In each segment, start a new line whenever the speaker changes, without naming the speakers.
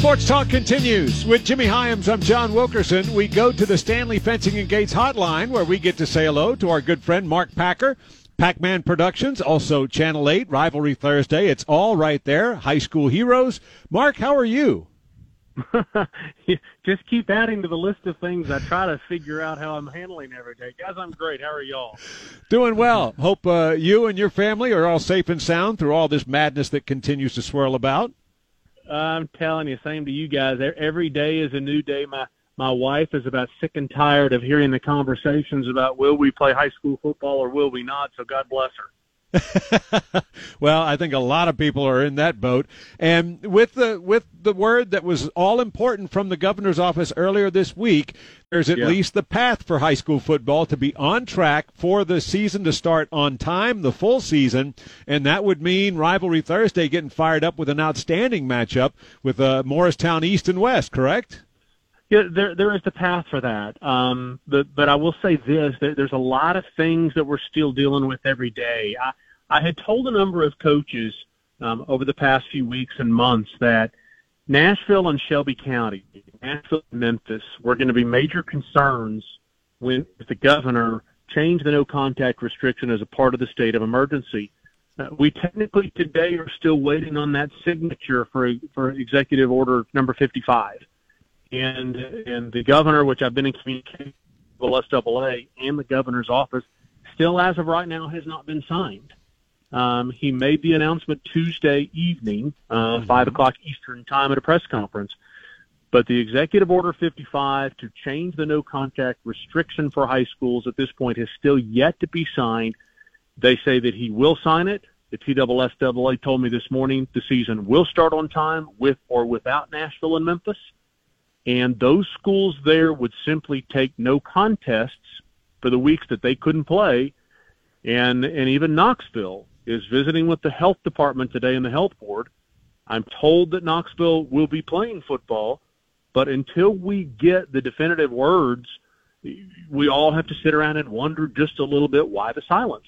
Sports Talk continues. With Jimmy Hyams, I'm John Wilkerson. We go to the Stanley Fencing and Gates hotline where we get to say hello to our good friend Mark Packer. Pac-Man Productions, also Channel 8, Rivalry Thursday. It's all right there. High school heroes. Mark, how are you?
Just keep adding to the list of things I try to figure out how I'm handling every day. Guys, I'm great. How are y'all?
Doing well. Hope you and your family are all safe and sound through all this madness that continues to swirl about.
I'm telling you, same to you guys. Every day is a new day. My wife is about sick and tired of hearing the conversations about will we play high school football or will we not, so God bless her.
Well, I think a lot of people are in that boat. And with the word that was all important from the governor's office earlier this week, there's at least the path for high school football to be on track for the season to start on time, the full season, and that would mean Rivalry Thursday getting fired up with an outstanding matchup with Morristown East and West, correct?
Yeah, there is the path for that. But I will say this, there's a lot of things that we're still dealing with every day. I had told a number of coaches over the past few weeks and months that Nashville and Shelby County, Nashville and Memphis, were going to be major concerns when the governor changed the no-contact restriction as a part of the state of emergency. We technically today are still waiting on that signature for Executive Order number 55. And the governor, which I've been in communication with SAA and the governor's office, still as of right now has not been signed. He made the announcement Tuesday evening, 5 o'clock Eastern time at a press conference. But the Executive Order 55 to change the no-contact restriction for high schools at this point has still yet to be signed. They say that he will sign it. The TSSAA told me this morning the season will start on time with or without Nashville and Memphis. And those schools there would simply take no contests for the weeks that they couldn't play. And even Knoxville is visiting with the health department today and the health board. I'm told that Knoxville will be playing football, but until we get the definitive words, we all have to sit around and wonder just a little bit why the silence.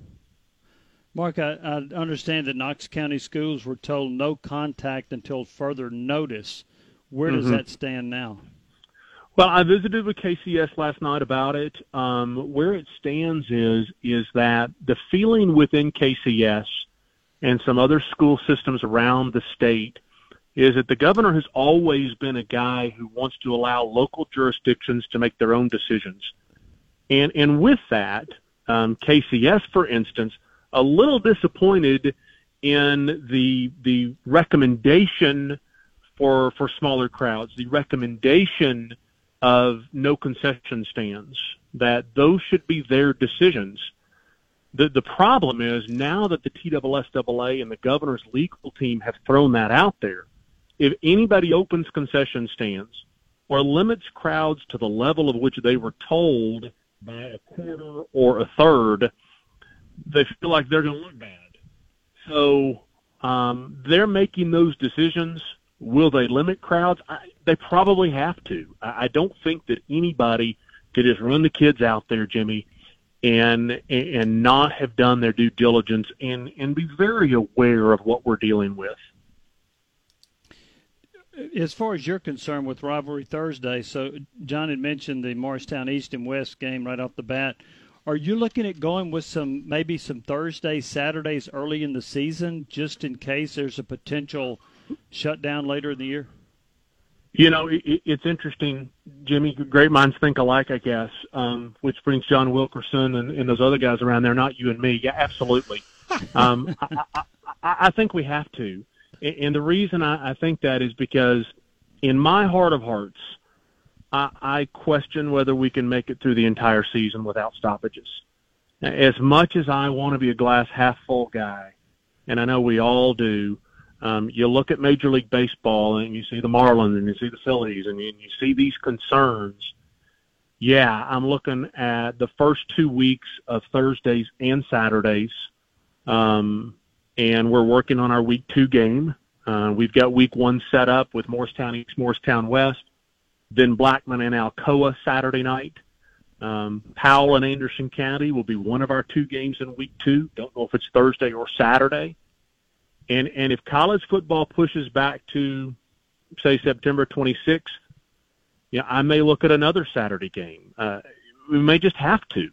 Mark, I understand that Knox County schools were told no contact until further notice. Where does that stand now?
Well, I visited with KCS last night about it. Where it stands is that the feeling within KCS and some other school systems around the state is that the governor has always been a guy who wants to allow local jurisdictions to make their own decisions. And with that, KCS, for instance, a little disappointed in the recommendation for smaller crowds, the recommendation of no concession stands, that those should be their decisions. The problem is now that the TSSAA and the governor's legal team have thrown that out there, if anybody opens concession stands or limits crowds to the level of which they were told by a quarter or a third, they feel like they're going to look bad. So they're making those decisions. Will they limit crowds? They probably have to. I don't think that anybody could just run the kids out there, Jimmy, and not have done their due diligence and be very aware of what we're dealing with.
As far as you're concerned with Rivalry Thursday, so John had mentioned the Morristown East and West game right off the bat. Are you looking at going with maybe some Thursdays, Saturdays early in the season, just in case there's a potential shutdown later in the year?
You know, it's interesting, Jimmy. Great minds think alike, I guess, which brings John Wilkerson and those other guys around there, not you and me. Yeah, absolutely. I think we have to. And the reason I think that is because in my heart of hearts, I question whether we can make it through the entire season without stoppages. As much as I want to be a glass half full guy, and I know we all do, you look at Major League Baseball and you see the Marlins and you see the Phillies and you see these concerns. Yeah, I'm looking at the first 2 weeks of Thursdays and Saturdays, and we're working on our week 2 game. We've got week 1 set up with Morristown East, Morristown West, then Blackman and Alcoa Saturday night. Powell and Anderson County will be one of our 2 games in week 2. Don't know if it's Thursday or Saturday. And if college football pushes back to say September 26th, I may look at another Saturday game. We may just have to.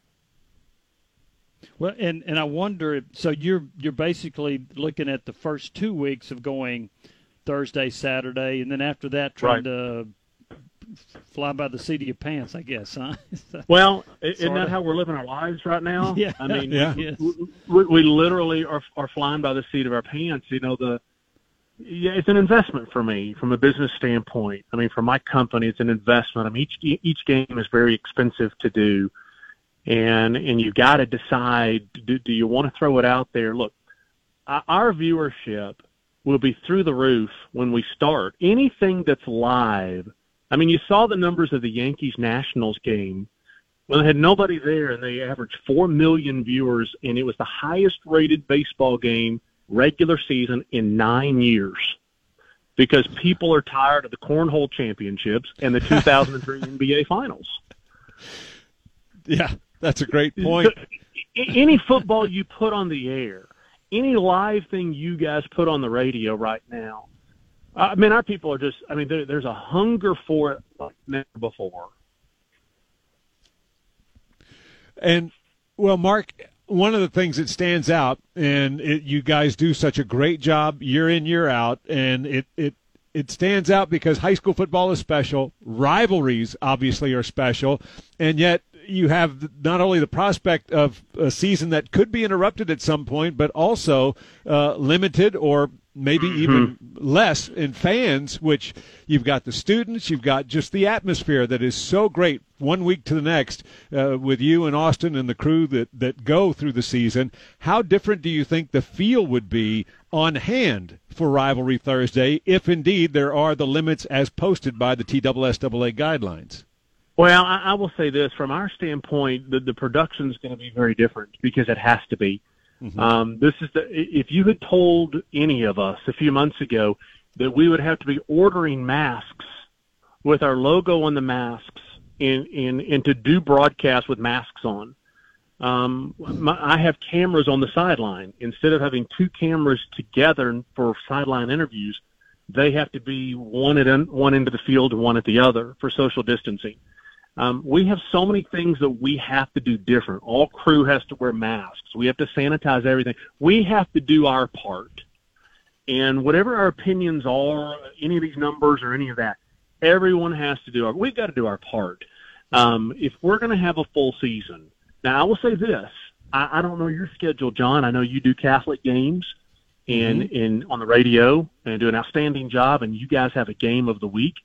Well, and I wonder, so you're basically looking at the first 2 weeks of going Thursday, Saturday, and then after that trying to fly by the seat of your pants, I guess, huh?
Well, isn't that how we're living our lives right now?
Yeah.
I mean,
yes.
we literally are flying by the seat of our pants. It's an investment for me from a business standpoint. I mean, for my company, it's an investment. I mean, each game is very expensive to do, and you got to decide, do you want to throw it out there? Look, our viewership will be through the roof when we start. Anything that's live. I mean, you saw the numbers of the Yankees-Nationals game. Well, they had nobody there, and they averaged 4 million viewers, and it was the highest-rated baseball game regular season in 9 years because people are tired of the Cornhole Championships and the 2003 NBA Finals.
Yeah, that's a great point.
Any football you put on the air, any live thing you guys put on the radio right now, I mean, our people are just, I mean, there's a hunger for it like never before.
And, well, Mark, one of the things that stands out, and you guys do such a great job year in, year out, and it stands out because high school football is special. Rivalries, obviously, are special, and yet you have not only the prospect of a season that could be interrupted at some point, but also limited or maybe even less in fans, which you've got the students, you've got just the atmosphere that is so great 1 week to the next with you and Austin and the crew that go through the season. How different do you think the feel would be on hand for Rivalry Thursday if indeed there are the limits as posted by the TSSAA guidelines?
Well, I will say this. From our standpoint, the production is going to be very different because it has to be. Mm-hmm. If you had told any of us a few months ago that we would have to be ordering masks with our logo on the masks and to do broadcasts with masks on, I have cameras on the sideline. Instead of having two cameras together for sideline interviews, they have to be one at one end of the field and one at the other for social distancing. We have so many things that we have to do different. All crew has to wear masks. We have to sanitize everything. We have to do our part. And whatever our opinions are, any of these numbers or any of that, everyone has to do we've got to do our part. If we're going to have a full season. Now, I will say this. I don't know your schedule, John. I know you do Catholic games and on the radio and do an outstanding job, and you guys have a game of the week.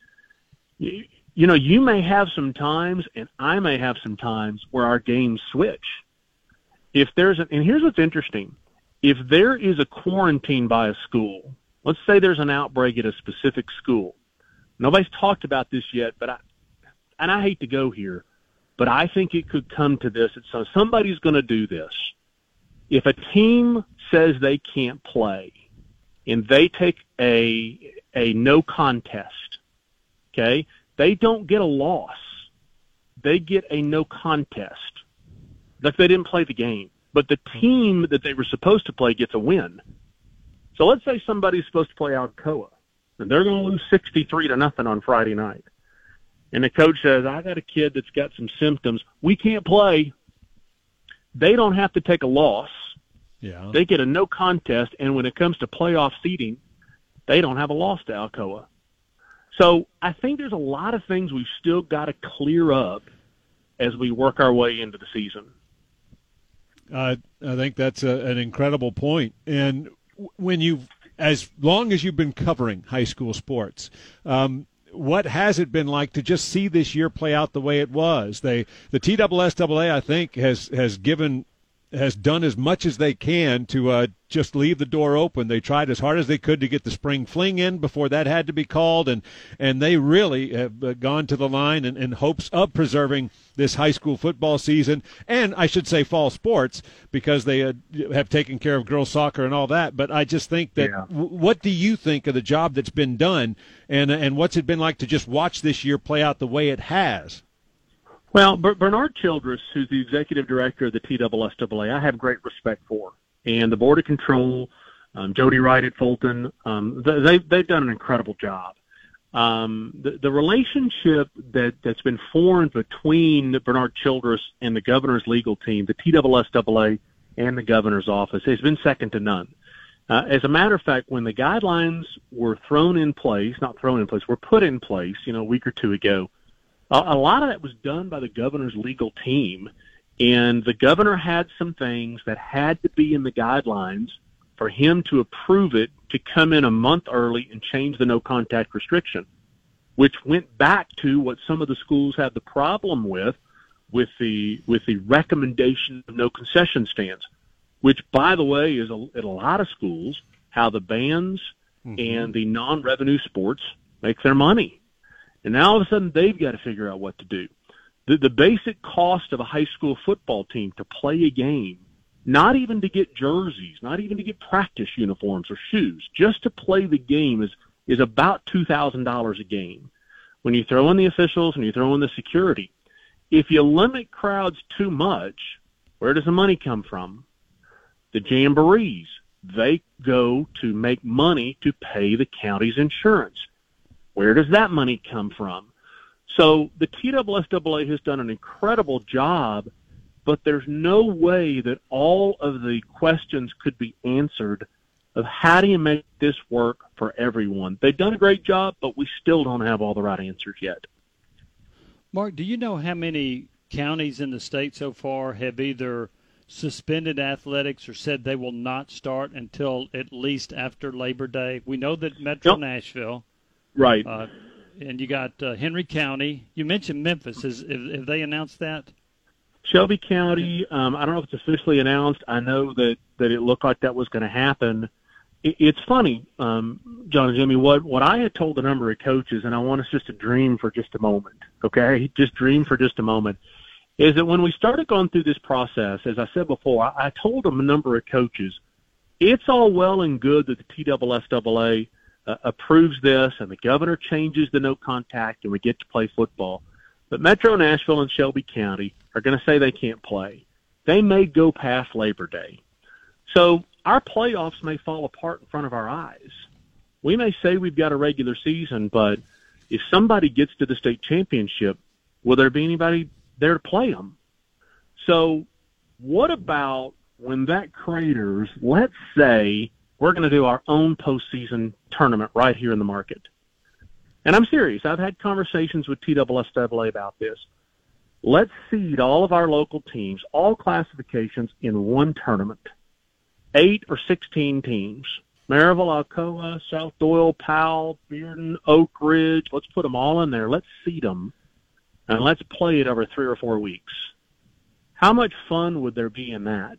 You may have some times, and I may have some times where our games switch. And here's what's interesting. If there is a quarantine by a school, let's say there's an outbreak at a specific school. Nobody's talked about this yet, but I hate to go here, but I think it could come to this. So somebody's going to do this. If a team says they can't play and they take a no contest, okay, they don't get a loss. They get a no contest. Like they didn't play the game. But the team that they were supposed to play gets a win. So let's say somebody's supposed to play Alcoa, and they're going to lose 63-0 on Friday night. And the coach says, I got a kid that's got some symptoms. We can't play. They don't have to take a loss.
Yeah.
They get a no contest, and when it comes to playoff seeding, they don't have a loss to Alcoa. So I think there's a lot of things we've still got to clear up as we work our way into the season.
I think that's an incredible point. And as long as you've been covering high school sports, what has it been like to just see this year play out the way it was? The TSSAA, I think, has done as much as they can to just leave the door open. They tried as hard as they could to get the spring fling in before that had to be called, and they really have gone to the line in hopes of preserving this high school football season, and I should say fall sports, because they have taken care of girls soccer and all that. But I just think that what do you think of the job that's been done, and what's it been like to just watch this year play out the way it has?
Well, Bernard Childress, who's the executive director of the TSSAA, I have great respect for. And the Board of Control, Jody Wright at Fulton, they've done an incredible job. The relationship that's been formed between Bernard Childress and the governor's legal team, the TSSAA and the governor's office, has been second to none. As a matter of fact, when the guidelines were put in place, a week or two ago, a lot of that was done by the governor's legal team, and the governor had some things that had to be in the guidelines for him to approve it to come in a month early and change the no contact restriction, which went back to what some of the schools had the problem with the recommendation of no concession stands, which, by the way, is at a lot of schools how the bands and the non-revenue sports make their money. And now all of a sudden they've got to figure out what to do. The basic cost of a high school football team to play a game, not even to get jerseys, not even to get practice uniforms or shoes, just to play the game is about $2,000 a game. When you throw in the officials and you throw in the security, if you limit crowds too much, where does the money come from? The jamborees. They go to make money to pay the county's insurance. Where does that money come from? So the TSSAA has done an incredible job, but there's no way that all of the questions could be answered of how do you make this work for everyone. They've done a great job, but we still don't have all the right answers yet.
Mark, do you know how many counties in the state so far have either suspended athletics or said they will not start until at least after Labor Day? We know that Metro Nashville.
Right.
And you got Henry County. You mentioned Memphis. Have they announced that?
Shelby County, I don't know if it's officially announced. I know that it looked like that was going to happen. It's funny, John and Jimmy, what I had told a number of coaches, and I want us just to dream for just a moment, okay? Just dream for just a moment, is that when we started going through this process, as I said before, I told them a number of coaches, it's all well and good that the TSSAA approves this and the governor changes the no contact and we get to play football. But Metro Nashville and Shelby County are going to say they can't play. They may go past Labor Day. So our playoffs may fall apart in front of our eyes. We may say we've got a regular season, but if somebody gets to the state championship, will there be anybody there to play them? So what about when that craters, let's say we're going to do our own postseason tournament right here in the market. And I'm serious. I've had conversations with TSSAA about this. Let's seed all of our local teams, all classifications, in one tournament. 8 or 16 teams. Maryville, Alcoa, South Doyle, Powell, Bearden, Oak Ridge. Let's put them all in there. Let's seed them, and let's play it over 3 or 4 weeks. How much fun would there be in that?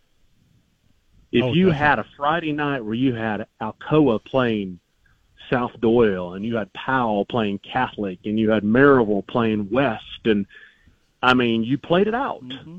If you had a Friday night where you had Alcoa playing South Doyle and you had Powell playing Catholic and you had Maryville playing West, and, I mean, you played it out. Mm-hmm.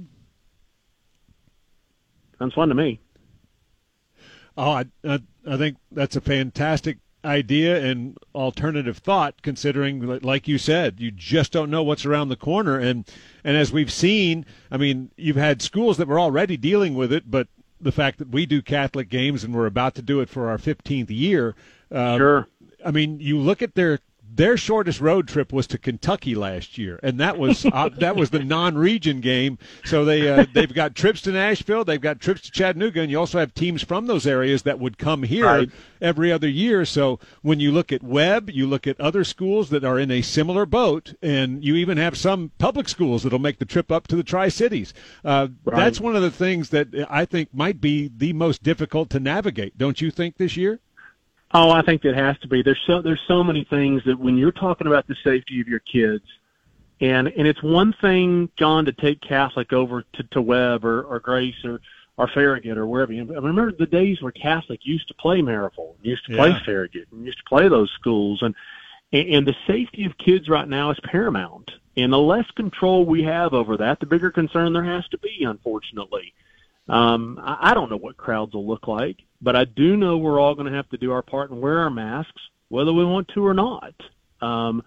Sounds fun to me.
Oh, I think that's a fantastic idea and alternative thought, considering, like you said, you just don't know what's around the corner. And as we've seen, I mean, you've had schools that were already dealing with it, but the fact that we do Catholic games and we're about to do it for our 15th year.
Sure.
I mean, you look at their shortest road trip was to Kentucky last year, and that was the non-region game. So they've got trips to Nashville, they've got trips to Chattanooga, and you also have teams from those areas that would come here every other year. So when you look at Webb, you look at other schools that are in a similar boat, and you even have some public schools that'll make the trip up to the Tri-Cities. That's one of the things that I think might be the most difficult to navigate. Don't you think, this year?
Oh, I think it has to be. There's so many things that when you're talking about the safety of your kids, and it's one thing, John, to take Catholic over to Webb or Grace or Farragut or wherever. I remember the days where Catholic used to play Maryville, used to play Farragut, and used to play those schools, and the safety of kids right now is paramount. And the less control we have over that, the bigger concern there has to be, unfortunately. I don't know what crowds will look like, but I do know we're all going to have to do our part and wear our masks, whether we want to or not. I'm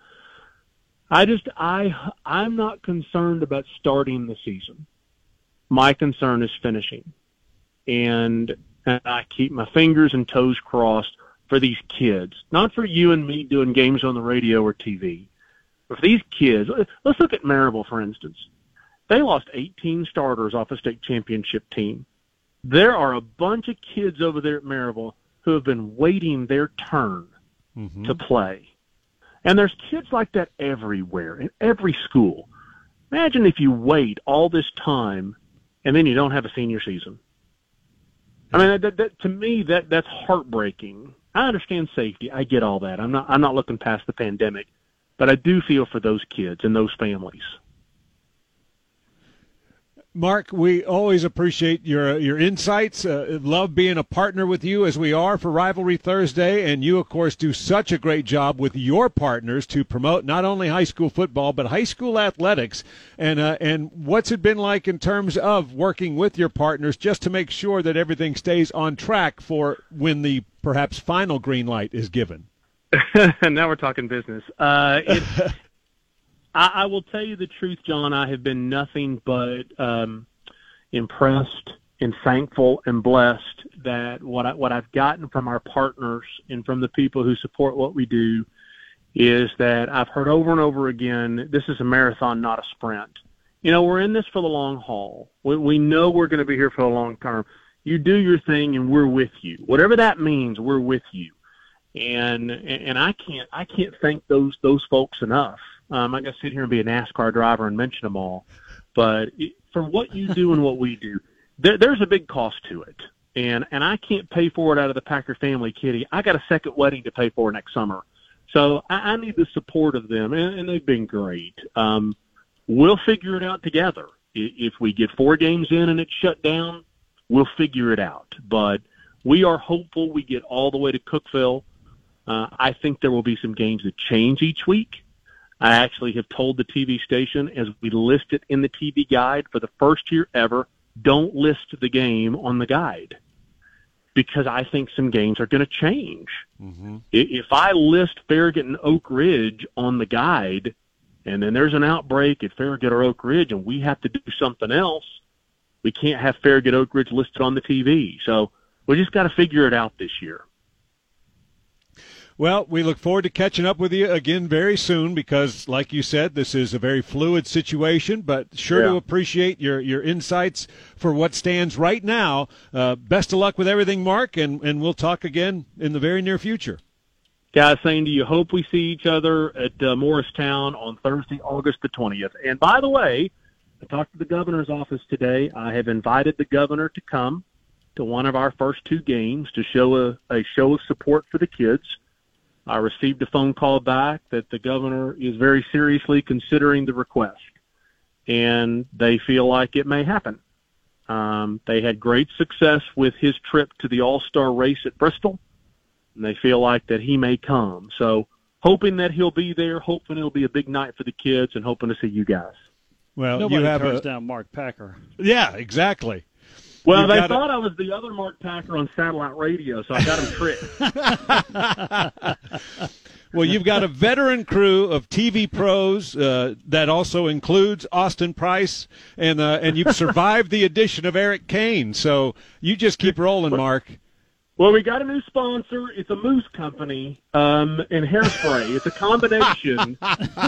not concerned about starting the season. My concern is finishing. And I keep my fingers and toes crossed for these kids, not for you and me doing games on the radio or TV, but for these kids. Let's look at Maryville, for instance. They lost 18 starters off a state championship team. There are a bunch of kids over there at Maryville who have been waiting their turn to play. And there's kids like that everywhere, in every school. Imagine if you wait all this time and then you don't have a senior season. I mean, to me, that's heartbreaking. I understand safety. I get all that. I'm not looking past the pandemic, but I do feel for those kids and those families.
Mark, we always appreciate your insights. Love being a partner with you as we are for Rivalry Thursday, and you, of course, do such a great job with your partners to promote not only high school football but high school athletics. And what's it been like in terms of working with your partners just to make sure that everything stays on track for when the perhaps final green light is given?
Now we're talking business. I will tell you the truth, John. I have been nothing but impressed and thankful and blessed that what I've gotten from our partners and from the people who support what we do is that I've heard over and over again, this is a marathon, not a sprint. You know, we're in this for the long haul. We know we're going to be here for the long term. You do your thing, and we're with you. Whatever that means, we're with you. And I can't thank those folks enough. I'm not going to sit here and be a NASCAR driver and mention them all, but for what you do and what we do, there's a big cost to it. And I can't pay for it out of the Packer family kitty. I got a second wedding to pay for next summer. So I need the support of them, and they've been great. We'll figure it out together. If we get 4 games in and it's shut down, we'll figure it out. But we are hopeful we get all the way to Cookeville. I think there will be some games that change each week. I actually have told the TV station, as we list it in the TV guide for the first year ever, don't list the game on the guide, because I think some games are going to change. If I list Farragut and Oak Ridge on the guide, and then there's an outbreak at Farragut or Oak Ridge and we have to do something else, we can't have Farragut Oak Ridge listed on the TV. So we just got to figure it out this year.
Well, we look forward to catching up with you again very soon because, like you said, this is a very fluid situation, but to appreciate your insights for what stands right now. Best of luck with everything, Mark, and we'll talk again in the very near future.
Guys, same to you. Hope we see each other at Morristown on Thursday, August the 20th. And by the way, I talked to the governor's office today. I have invited the governor to come to one of our first 2 games to show a show of support for the kids. I received a phone call back that the governor is very seriously considering the request, and they feel like it may happen. They had great success with his trip to the All-Star race at Bristol, and they feel like that he may come. So hoping that he'll be there, hoping it'll be a big night for the kids, and hoping to see you guys.
Well, nobody turns down Mark Packer.
Yeah, exactly.
Well, they thought I was the other Mark Packer on satellite radio, so I got them
tricked. Well, you've got a veteran crew of TV pros that also includes Austin Price, and you've survived the addition of Eric Kane. So you just keep rolling, Mark.
Well, we got a new sponsor. It's a Moose Company and hairspray. It's a combination.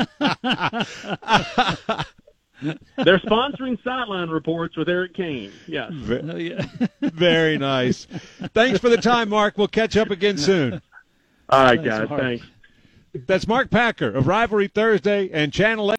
They're sponsoring Sideline Reports with Eric Kane. Yes.
Very nice. Thanks for the time, Mark. We'll catch up again soon.
All right, guys. Thanks.
That's Mark Packer of Rivalry Thursday and Channel 8.